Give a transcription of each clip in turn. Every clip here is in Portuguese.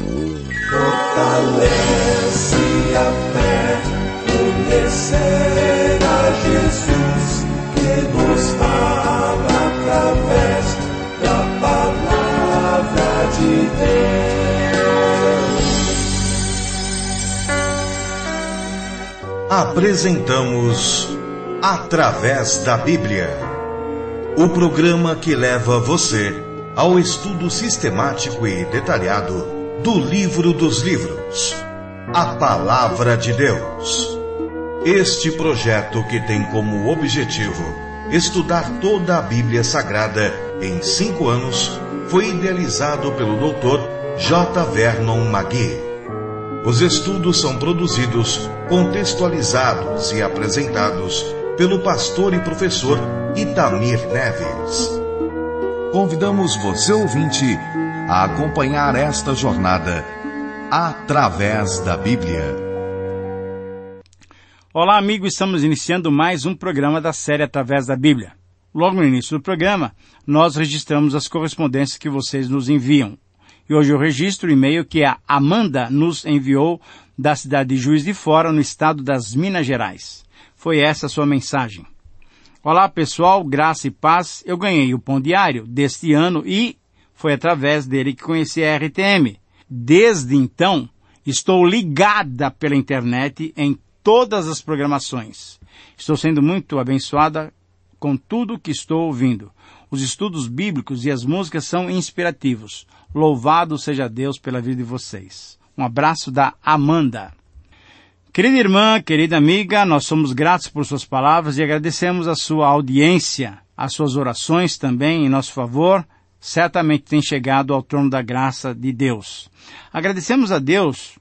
Fortalece a fé, conhecer a Jesus, que nos fala através da palavra de Deus. Apresentamos Através da Bíblia, o programa que leva você ao estudo sistemático e detalhado do Livro dos Livros, a Palavra de Deus. Este projeto, que tem como objetivo estudar toda a Bíblia Sagrada em 5 anos, foi idealizado pelo Dr. J. Vernon McGee. Os estudos são produzidos, contextualizados e apresentados pelo pastor e professor Itamir Neves. Convidamos você, ouvinte, a acompanhar esta jornada através da Bíblia. Olá, amigo, estamos iniciando mais um programa da série Através da Bíblia. Logo no início do programa, nós registramos as correspondências que vocês nos enviam. E hoje eu registro o e-mail que a Amanda nos enviou da cidade de Juiz de Fora, no estado das Minas Gerais. Foi essa a sua mensagem. Olá, pessoal, graça e paz. Eu ganhei o pão diário deste ano e foi através dele que conheci a RTM. Desde então, estou ligada pela internet em todas as programações. Estou sendo muito abençoada com tudo que estou ouvindo. Os estudos bíblicos e as músicas são inspirativos. Louvado seja Deus pela vida de vocês. Um abraço da Amanda. Querida irmã, querida amiga, nós somos gratos por suas palavras e agradecemos a sua audiência. As suas orações também em nosso favor certamente têm chegado ao trono da graça de Deus. Agradecemos a Deus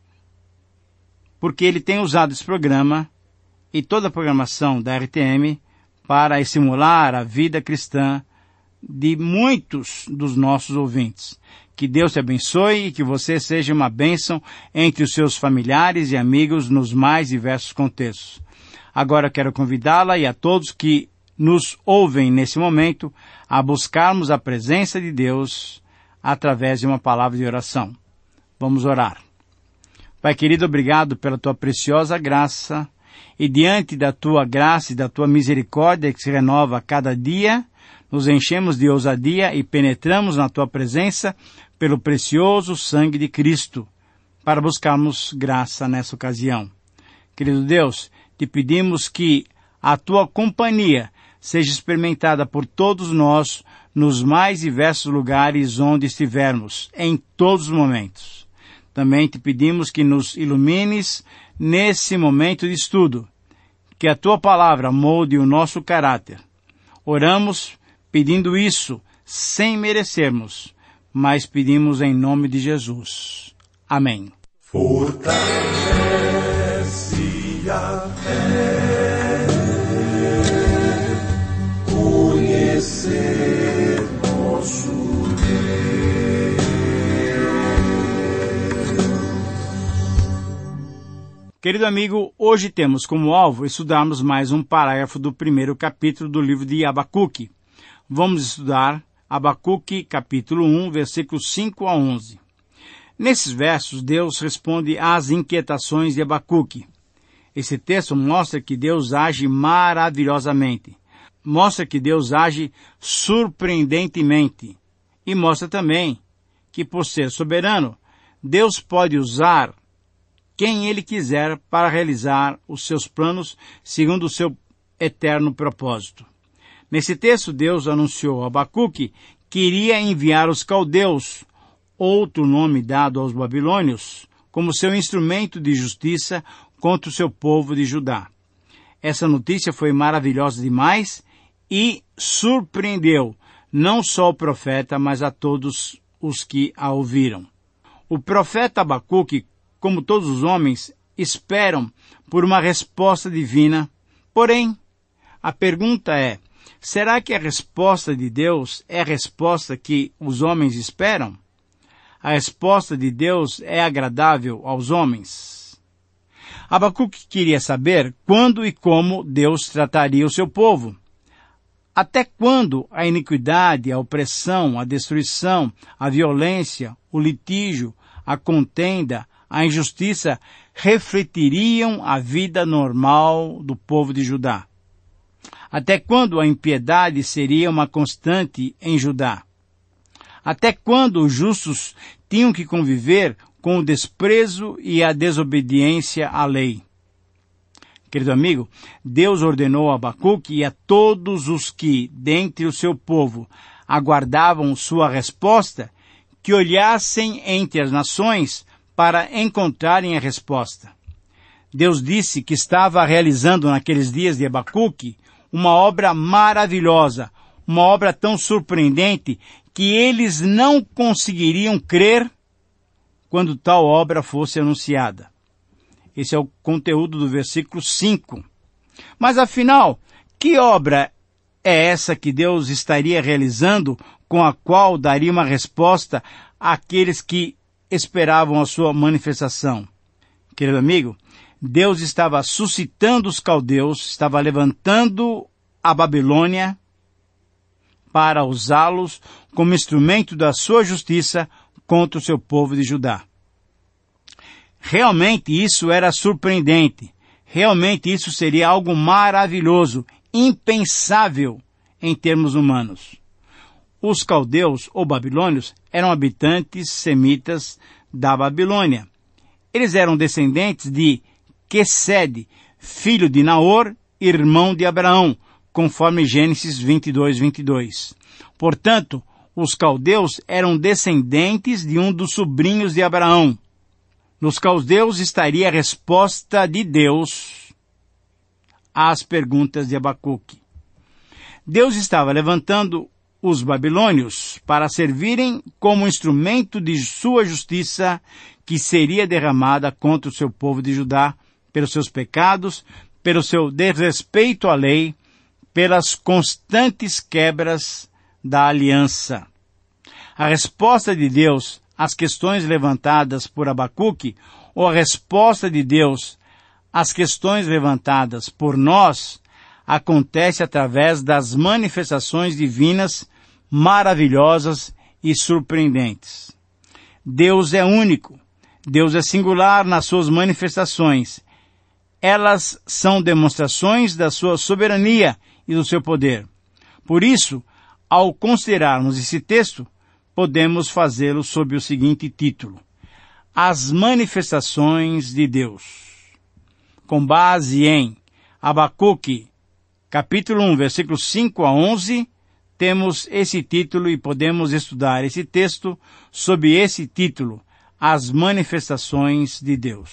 porque Ele tem usado esse programa e toda a programação da RTM para estimular a vida cristã de muitos dos nossos ouvintes. Que Deus te abençoe e que você seja uma bênção entre os seus familiares e amigos nos mais diversos contextos. Agora quero convidá-la e a todos que nos ouvem nesse momento a buscarmos a presença de Deus através de uma palavra de oração. Vamos orar. Pai querido, obrigado pela tua preciosa graça e diante da tua graça e da tua misericórdia que se renova a cada dia, nos enchemos de ousadia e penetramos na tua presença pelo precioso sangue de Cristo, para buscarmos graça nessa ocasião. Querido Deus, te pedimos que a tua companhia seja experimentada por todos nós nos mais diversos lugares onde estivermos, em todos os momentos. Também te pedimos que nos ilumines nesse momento de estudo, que a tua palavra molde o nosso caráter. Oramos pedindo isso sem merecermos, mas pedimos em nome de Jesus. Amém. Fortalece a fé, conhecer nosso Deus. Querido amigo, hoje temos como alvo estudarmos mais um parágrafo do primeiro capítulo do livro de Abacuque. Vamos estudar Abacuque, capítulo 1, versículos 5 a 11. Nesses versos, Deus responde às inquietações de Abacuque. Esse texto mostra que Deus age maravilhosamente. Mostra que Deus age surpreendentemente. E mostra também que, por ser soberano, Deus pode usar quem Ele quiser para realizar os seus planos segundo o seu eterno propósito. Nesse texto, Deus anunciou a Abacuque que iria enviar os caldeus, outro nome dado aos babilônios, como seu instrumento de justiça contra o seu povo de Judá. Essa notícia foi maravilhosa demais e surpreendeu não só o profeta, mas a todos os que a ouviram. O profeta Abacuque, como todos os homens, esperam por uma resposta divina. Porém, a pergunta é: será que a resposta de Deus é a resposta que os homens esperam? A resposta de Deus é agradável aos homens? Abacuque queria saber quando e como Deus trataria o seu povo. Até quando a iniquidade, a opressão, a destruição, a violência, o litígio, a contenda, a injustiça refletiriam a vida normal do povo de Judá? Até quando a impiedade seria uma constante em Judá? Até quando os justos tinham que conviver com o desprezo e a desobediência à lei? Querido amigo, Deus ordenou a Abacuque e a todos os que, dentre o seu povo, aguardavam sua resposta, que olhassem entre as nações para encontrarem a resposta. Deus disse que estava realizando naqueles dias de Abacuque uma obra maravilhosa, uma obra tão surpreendente que eles não conseguiriam crer quando tal obra fosse anunciada. Esse é o conteúdo do versículo 5. Mas afinal, que obra é essa que Deus estaria realizando, com a qual daria uma resposta àqueles que esperavam a sua manifestação? Querido amigo, Deus estava suscitando os caldeus, estava levantando a Babilônia para usá-los como instrumento da sua justiça contra o seu povo de Judá. Realmente isso era surpreendente. Realmente isso seria algo maravilhoso, impensável em termos humanos. Os caldeus ou babilônios eram habitantes semitas da Babilônia. Eles eram descendentes de Quesed, filho de Naor, irmão de Abraão, conforme Gênesis 22:22. Portanto, os caldeus eram descendentes de um dos sobrinhos de Abraão. Nos caldeus estaria a resposta de Deus às perguntas de Abacuque. Deus estava levantando os babilônios para servirem como instrumento de sua justiça que seria derramada contra o seu povo de Judá pelos seus pecados, pelo seu desrespeito à lei, pelas constantes quebras da aliança. A resposta de Deus às questões levantadas por Abacuque, ou a resposta de Deus às questões levantadas por nós, acontece através das manifestações divinas maravilhosas e surpreendentes. Deus é único. Deus é singular nas suas manifestações. Elas são demonstrações da sua soberania e do seu poder. Por isso, ao considerarmos esse texto, podemos fazê-lo sob o seguinte título: As manifestações de Deus. Com base em Abacuque, capítulo 1, versículos 5 a 11, temos esse título e podemos estudar esse texto sob esse título: As manifestações de Deus.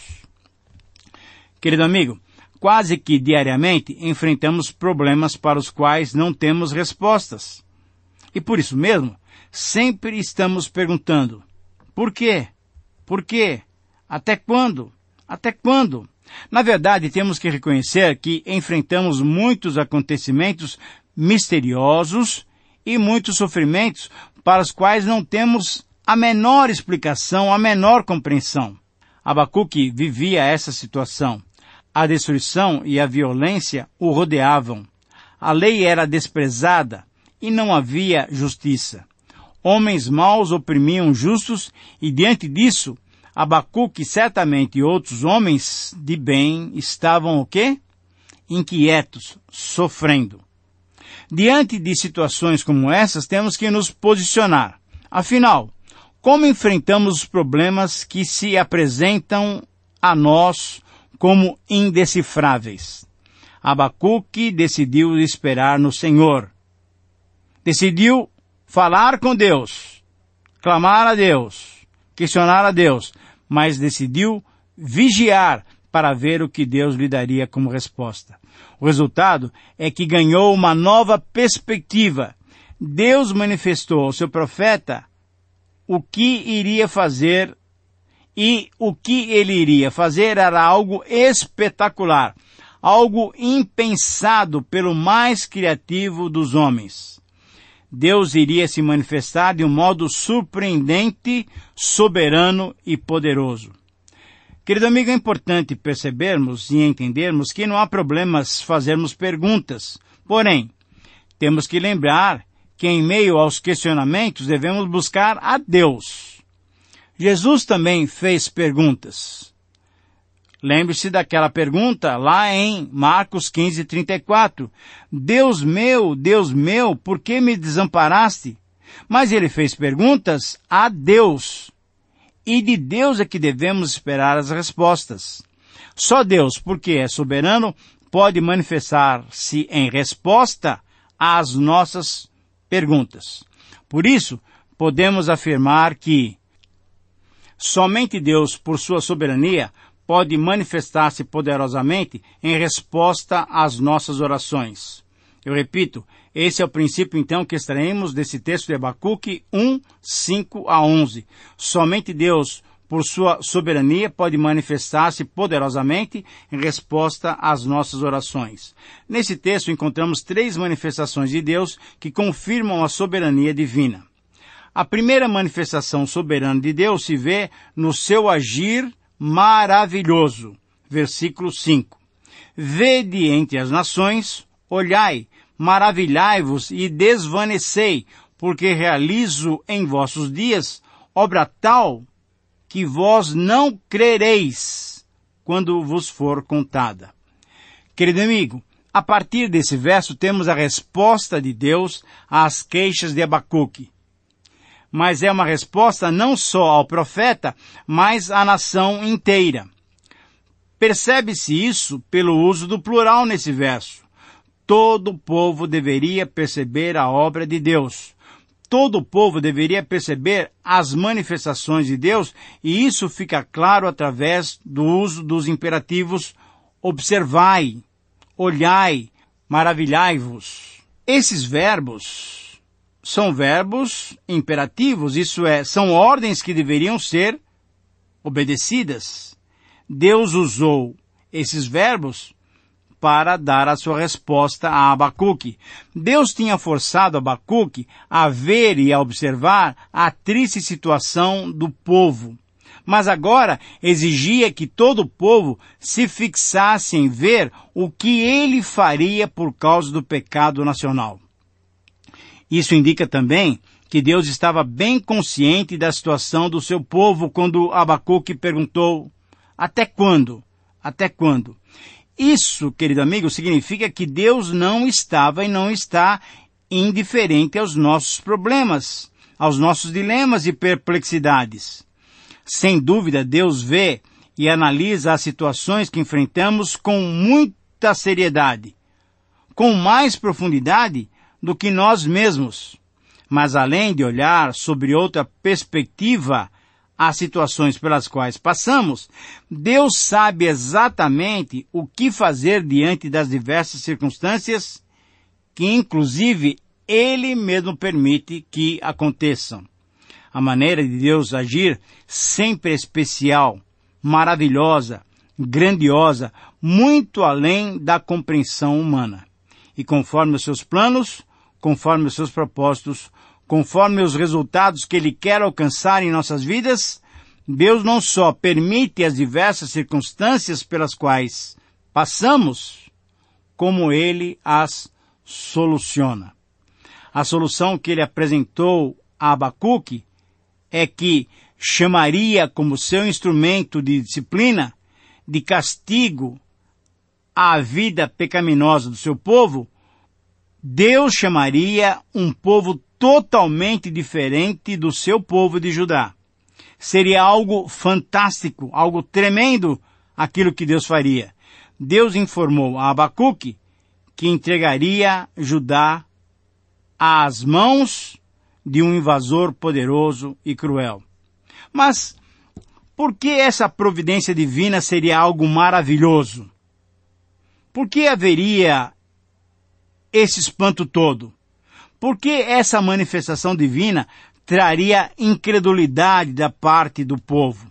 Querido amigo, quase que diariamente enfrentamos problemas para os quais não temos respostas. E por isso mesmo, sempre estamos perguntando: por quê? Por quê? Até quando? Até quando? Na verdade, temos que reconhecer que enfrentamos muitos acontecimentos misteriosos e muitos sofrimentos para os quais não temos a menor explicação, a menor compreensão. Abacuque vivia essa situação. A destruição e a violência o rodeavam. A lei era desprezada e não havia justiça. Homens maus oprimiam justos e, diante disso, Abacuque certamente e outros homens de bem estavam o quê? Inquietos, sofrendo. Diante de situações como essas, temos que nos posicionar. Afinal, como enfrentamos os problemas que se apresentam a nós como indecifráveis? Abacuque decidiu esperar no Senhor. Decidiu falar com Deus, clamar a Deus, questionar a Deus, mas decidiu vigiar para ver o que Deus lhe daria como resposta. O resultado é que ganhou uma nova perspectiva. Deus manifestou ao seu profeta o que iria fazer, e o que ele iria fazer era algo espetacular, algo impensado pelo mais criativo dos homens. Deus iria se manifestar de um modo surpreendente, soberano e poderoso. Querido amigo, é importante percebermos e entendermos que não há problemas fazermos perguntas. Porém, temos que lembrar que em meio aos questionamentos devemos buscar a Deus. Jesus também fez perguntas. Lembre-se daquela pergunta lá em Marcos 15:34. Deus meu, por que me desamparaste? Mas ele fez perguntas a Deus. E de Deus é que devemos esperar as respostas. Só Deus, porque é soberano, pode manifestar-se em resposta às nossas perguntas. Por isso, podemos afirmar que somente Deus, por sua soberania, pode manifestar-se poderosamente em resposta às nossas orações. Eu repito, esse é o princípio então que extraímos desse texto de Abacuque 1:5-11. Somente Deus, por sua soberania, pode manifestar-se poderosamente em resposta às nossas orações. Nesse texto encontramos 3 manifestações de Deus que confirmam a soberania divina. A primeira manifestação soberana de Deus se vê no seu agir maravilhoso. Versículo 5. Vede entre as nações, olhai, maravilhai-vos e desvanecei, porque realizo em vossos dias obra tal que vós não crereis quando vos for contada. Querido amigo, a partir desse verso temos a resposta de Deus às queixas de Abacuque. Mas é uma resposta não só ao profeta, mas à nação inteira. Percebe-se isso pelo uso do plural nesse verso. Todo o povo deveria perceber a obra de Deus. Todo o povo deveria perceber as manifestações de Deus, e isso fica claro através do uso dos imperativos observai, olhai, maravilhai-vos. Esses verbos são verbos imperativos, isso é, são ordens que deveriam ser obedecidas. Deus usou esses verbos para dar a sua resposta a Abacuque. Deus tinha forçado Abacuque a ver e a observar a triste situação do povo, mas agora exigia que todo o povo se fixasse em ver o que ele faria por causa do pecado nacional. Isso indica também que Deus estava bem consciente da situação do seu povo quando Abacuque perguntou: até quando? Até quando? Isso, querido amigo, significa que Deus não estava e não está indiferente aos nossos problemas, aos nossos dilemas e perplexidades. Sem dúvida, Deus vê e analisa as situações que enfrentamos com muita seriedade, com mais profundidade do que nós mesmos. Mas além de olhar sobre outra perspectiva as situações pelas quais passamos, Deus sabe exatamente o que fazer diante das diversas circunstâncias que, inclusive, Ele mesmo permite que aconteçam. A maneira de Deus agir sempre é especial, maravilhosa, grandiosa, muito além da compreensão humana. E conforme os seus planos, conforme os seus propósitos, conforme os resultados que Ele quer alcançar em nossas vidas, Deus não só permite as diversas circunstâncias pelas quais passamos, como Ele as soluciona. A solução que Ele apresentou a Abacuque é que chamaria como seu instrumento de disciplina, de castigo à vida pecaminosa do seu povo, Deus chamaria um povo totalmente diferente do seu povo de Judá. Seria algo fantástico, algo tremendo aquilo que Deus faria. Deus informou a Abacuque que entregaria Judá às mãos de um invasor poderoso e cruel. Mas por que essa providência divina seria algo maravilhoso? Por que haveria esse espanto todo? Por que essa manifestação divina traria incredulidade da parte do povo?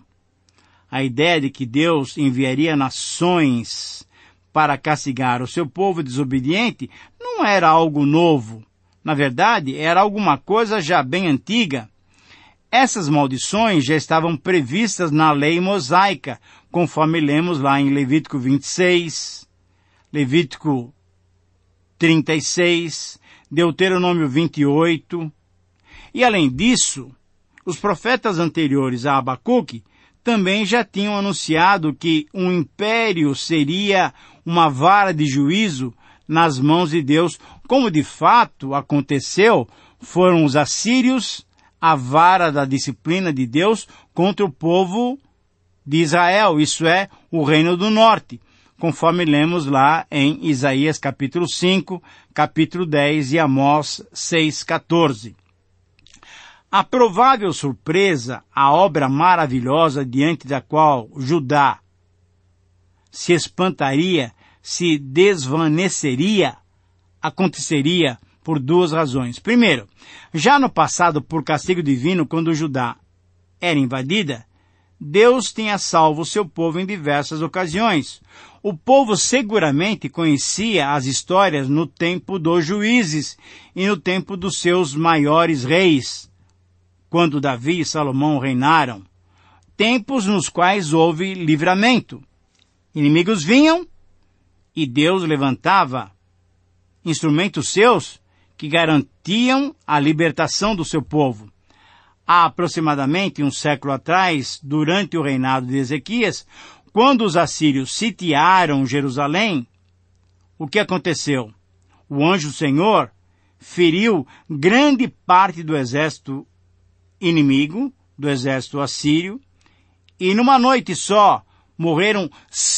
A ideia de que Deus enviaria nações para castigar o seu povo desobediente não era algo novo. Na verdade, era alguma coisa já bem antiga. Essas maldições já estavam previstas na lei mosaica, conforme lemos lá em Levítico 26, Levítico 36, Deuteronômio 28. E além disso, Os profetas anteriores a Abacuque também já tinham anunciado que um império seria uma vara de juízo nas mãos de Deus, como de fato aconteceu. Foram os assírios a vara da disciplina de Deus contra o povo de Israel, isso é, o reino do norte, conforme lemos lá em Isaías capítulo 5, capítulo 10 e Amós 6:14. A provável surpresa, a obra maravilhosa diante da qual Judá se espantaria, se desvaneceria, aconteceria por duas razões. Primeiro, já no passado, por castigo divino, quando Judá era invadida, Deus tinha salvo o seu povo em diversas ocasiões. O povo seguramente conhecia as histórias no tempo dos juízes e no tempo dos seus maiores reis, quando Davi e Salomão reinaram, tempos nos quais houve livramento. Inimigos vinham e Deus levantava instrumentos seus que garantiam a libertação do seu povo. Há aproximadamente um século atrás, durante o reinado de Ezequias, quando os assírios sitiaram Jerusalém, o que aconteceu? O anjo do Senhor feriu grande parte do exército inimigo, do exército assírio, e numa noite só morreram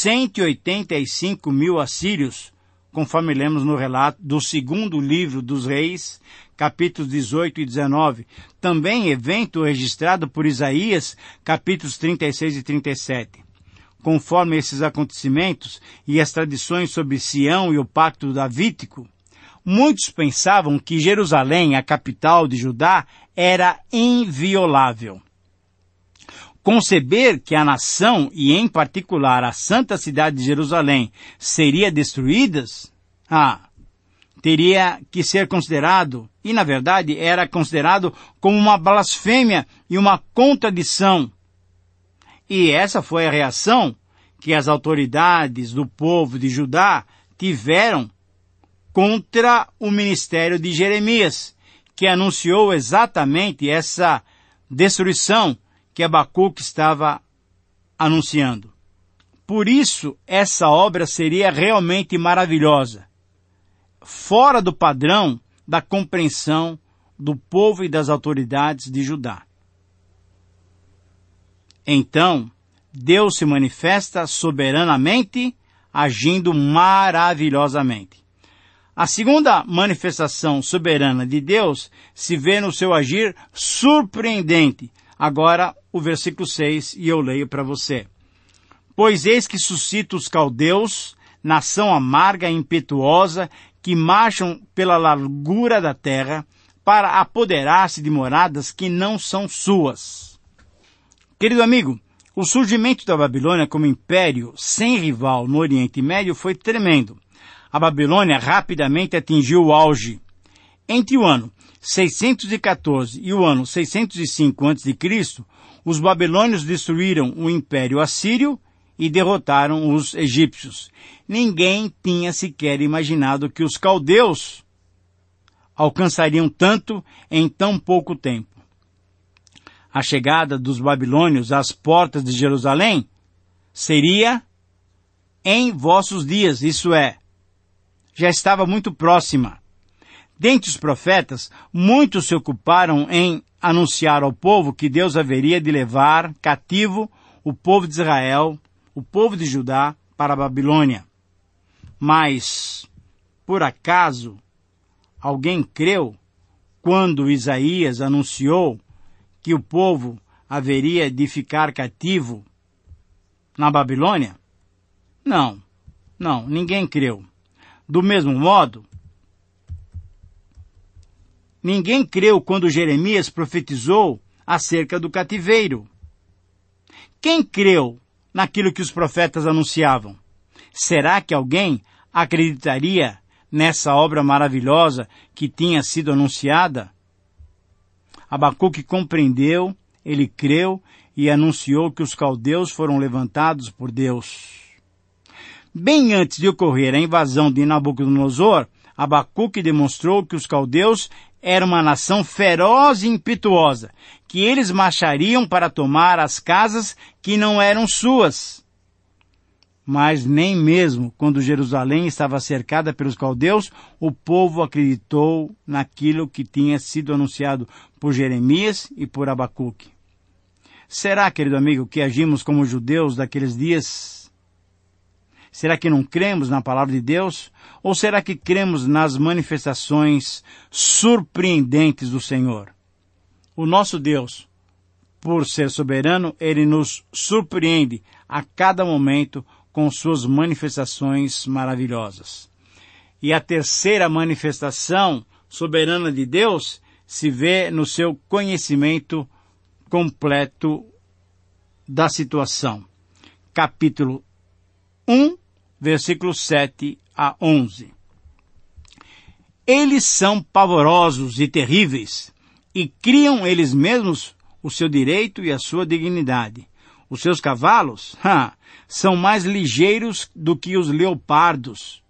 185 mil assírios, conforme lemos no relato do segundo livro dos Reis, capítulos 18 e 19. Também evento registrado por Isaías, capítulos 36 e 37. Conforme esses acontecimentos e as tradições sobre Sião e o pacto davídico, muitos pensavam que Jerusalém, a capital de Judá, era inviolável. Conceber que a nação, e em particular a santa cidade de Jerusalém, seria destruídas, teria que ser considerado, e na verdade era considerado como uma blasfêmia e uma contradição. E essa foi a reação que as autoridades do povo de Judá tiveram contra o ministério de Jeremias, que anunciou exatamente essa destruição que Abacuque estava anunciando. Por isso, essa obra seria realmente maravilhosa, fora do padrão da compreensão do povo e das autoridades de Judá. Então, Deus se manifesta soberanamente, agindo maravilhosamente. A segunda manifestação soberana de Deus se vê no seu agir surpreendente. Agora, o versículo 6, e eu leio para você. Pois eis que suscita os caldeus, nação amarga e impetuosa, que marcham pela largura da terra, para apoderar-se de moradas que não são suas. Querido amigo, o surgimento da Babilônia como império sem rival no Oriente Médio foi tremendo. A Babilônia rapidamente atingiu o auge. Entre o ano 614 e o ano 605 a.C., os babilônios destruíram o Império Assírio e derrotaram os egípcios. Ninguém tinha sequer imaginado que os caldeus alcançariam tanto em tão pouco tempo. A chegada dos babilônios às portas de Jerusalém seria em vossos dias, isso é, já estava muito próxima. Dentre os profetas, muitos se ocuparam em anunciar ao povo que Deus haveria de levar cativo o povo de Israel, o povo de Judá, para a Babilônia. Mas, por acaso, alguém creu quando Isaías anunciou que o povo haveria de ficar cativo na Babilônia? Não, ninguém creu. Do mesmo modo, ninguém creu quando Jeremias profetizou acerca do cativeiro. Quem creu naquilo que os profetas anunciavam? Será que alguém acreditaria nessa obra maravilhosa que tinha sido anunciada? Abacuque compreendeu, ele creu e anunciou que os caldeus foram levantados por Deus. Bem antes de ocorrer a invasão de Nabucodonosor, Abacuque demonstrou que os caldeus era uma nação feroz e impetuosa, que eles marchariam para tomar as casas que não eram suas. Mas nem mesmo quando Jerusalém estava cercada pelos caldeus, o povo acreditou naquilo que tinha sido anunciado por Jeremias e por Abacuque. Será, querido amigo, que agimos como judeus daqueles dias? Será que não cremos na palavra de Deus? Ou será que cremos nas manifestações surpreendentes do Senhor? O nosso Deus, por ser soberano, Ele nos surpreende a cada momento com suas manifestações maravilhosas. E a terceira manifestação soberana de Deus se vê no seu conhecimento completo da situação. Capítulo 1, versículos 7 a 11. Eles são pavorosos e terríveis, e criam eles mesmos o seu direito e a sua dignidade. Os seus cavalos, são mais ligeiros do que os leopardos,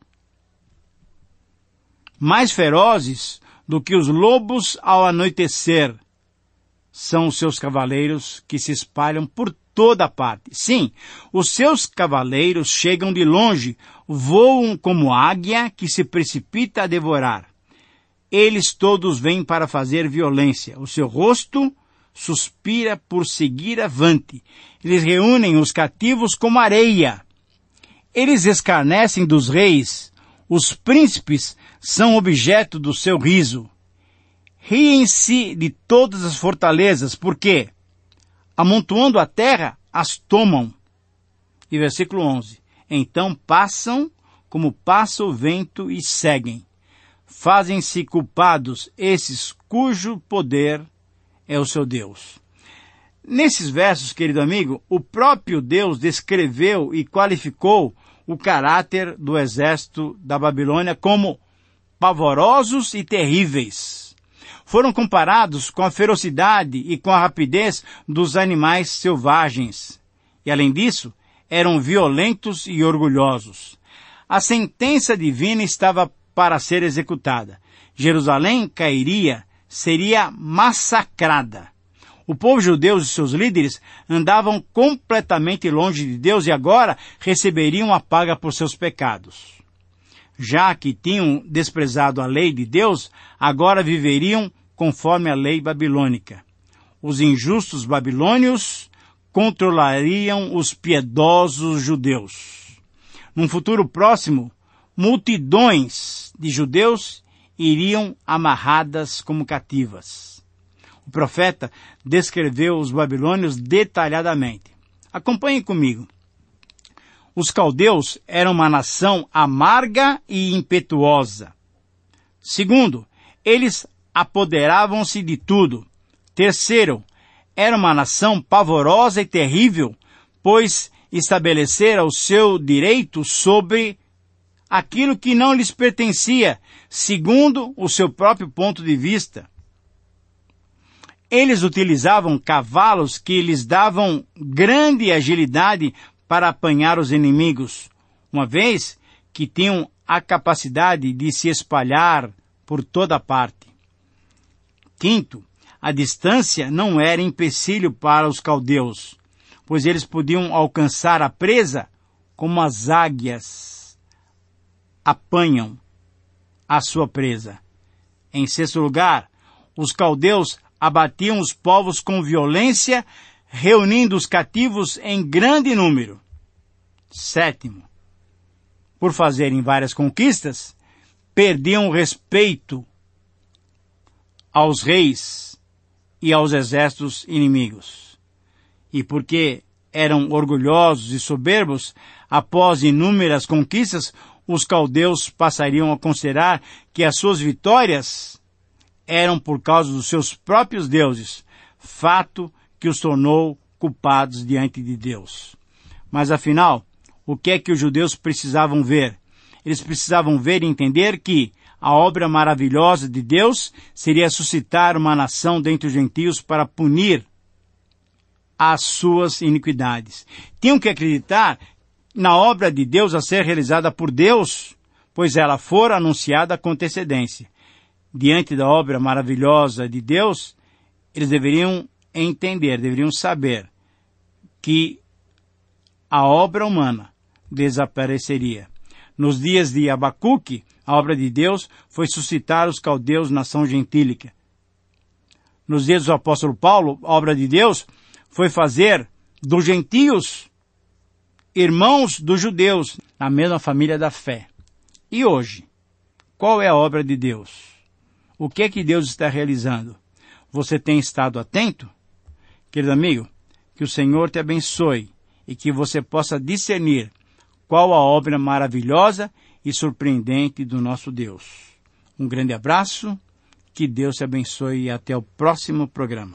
mais ferozes do que os lobos ao anoitecer. São os seus cavaleiros que se espalham por toda parte. Sim, os seus cavaleiros chegam de longe, voam como águia que se precipita a devorar. Eles todos vêm para fazer violência. O seu rosto suspira por seguir avante. Eles reúnem os cativos como areia. Eles escarnecem dos reis. Os príncipes são objeto do seu riso. Riem-se de todas as fortalezas, porque, amontoando a terra, as tomam. E versículo 11. Então passam como passa o vento e seguem. Fazem-se culpados esses cujo poder é o seu Deus. Nesses versos, querido amigo, o próprio Deus descreveu e qualificou o caráter do exército da Babilônia como pavorosos e terríveis. Foram comparados com a ferocidade e com a rapidez dos animais selvagens. E, além disso, eram violentos e orgulhosos. A sentença divina estava para ser executada. Jerusalém cairia, seria massacrada. O povo judeu e seus líderes andavam completamente longe de Deus e agora receberiam a paga por seus pecados. Já que tinham desprezado a lei de Deus, agora viveriam conforme a lei babilônica. Os injustos babilônios controlariam os piedosos judeus. Num futuro próximo, multidões de judeus iriam amarradas como cativas. O profeta descreveu os babilônios detalhadamente. Acompanhem comigo. Os caldeus eram uma nação amarga e impetuosa. Segundo, eles apoderavam-se de tudo. Terceiro, era uma nação pavorosa e terrível, pois estabelecera o seu direito sobre aquilo que não lhes pertencia, segundo o seu próprio ponto de vista. Eles utilizavam cavalos que lhes davam grande agilidade para apanhar os inimigos, uma vez que tinham a capacidade de se espalhar por toda parte. Quinto, a distância não era empecilho para os caldeus, pois eles podiam alcançar a presa como as águias apanham a sua presa. Em sexto lugar, os caldeus abatiam os povos com violência, reunindo os cativos em grande número. Sétimo, por fazerem várias conquistas, perdiam o respeito aos reis e aos exércitos inimigos. E porque eram orgulhosos e soberbos, após inúmeras conquistas, os caldeus passariam a considerar que as suas vitórias eram por causa dos seus próprios deuses, fato que os tornou culpados diante de Deus. Mas afinal, o que é que os judeus precisavam ver? Eles precisavam ver e entender que a obra maravilhosa de Deus seria suscitar uma nação dentre os gentios para punir as suas iniquidades. Tinham que acreditar na obra de Deus a ser realizada por Deus, pois ela fora anunciada com antecedência. diante da obra maravilhosa de Deus, eles deveriam entender, deveriam saber que a obra humana desapareceria. Nos dias de Abacuque, a obra de Deus foi suscitar os caldeus, nação gentílica. Nos dias do apóstolo Paulo, a obra de Deus foi fazer dos gentios irmãos dos judeus, na mesma família da fé. E hoje, qual é a obra de Deus? O que é que Deus está realizando? Você tem estado atento? Querido amigo, que o Senhor te abençoe e que você possa discernir qual a obra maravilhosa e surpreendente do nosso Deus. Um grande abraço, que Deus te abençoe e até o próximo programa.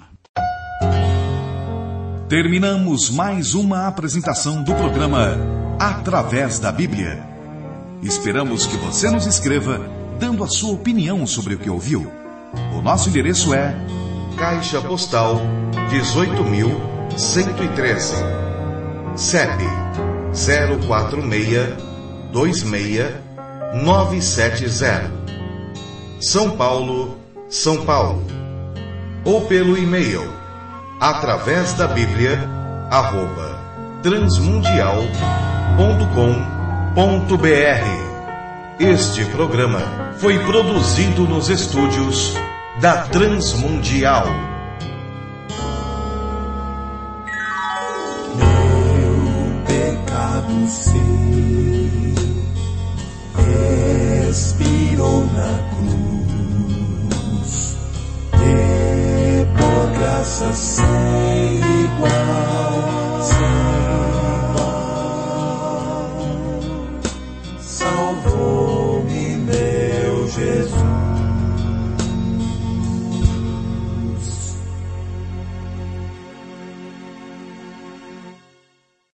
Terminamos mais uma apresentação do programa Através da Bíblia. Esperamos que você nos escreva dando a sua opinião sobre o que ouviu. O nosso endereço é Caixa Postal 18.113, CEP 04626-970, São Paulo, São Paulo. Ou pelo e-mail através da Bíblia @transmundial.com.br. Este programa foi produzido nos estúdios da Transmundial. Meu pecado sei, expirou na cruz, e por graça sem igual